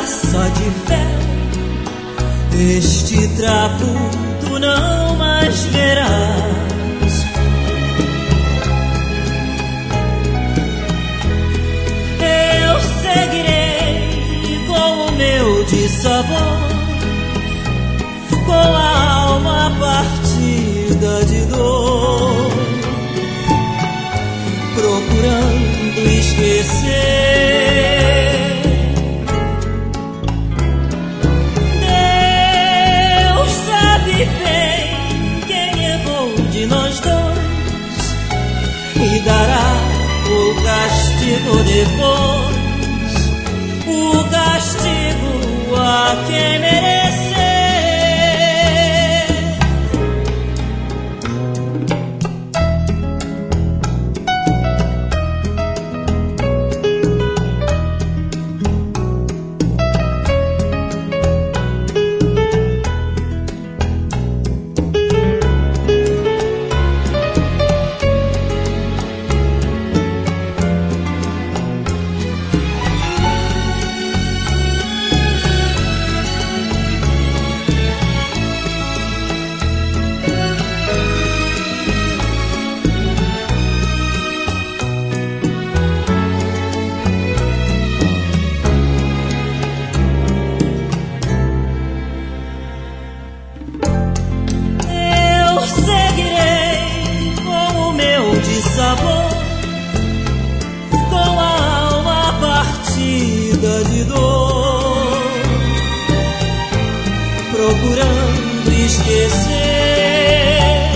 só de fel, este trapo tu não mais verás. Eu seguirei com o meu dissabor, com a alma partida de dor, procurando esquecer. Deus sabe bem quem errou de nós dois e dará o castigo depois, o castigo a quem merecer. Com a alma partida de dor, procurando esquecer.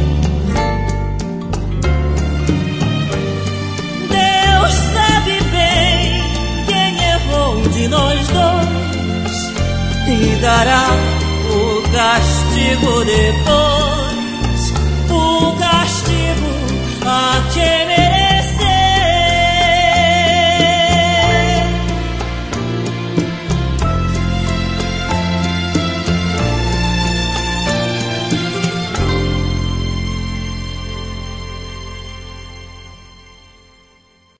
Deus sabe bem quem errou de nós dois e dará o castigo depois, o castigo a quem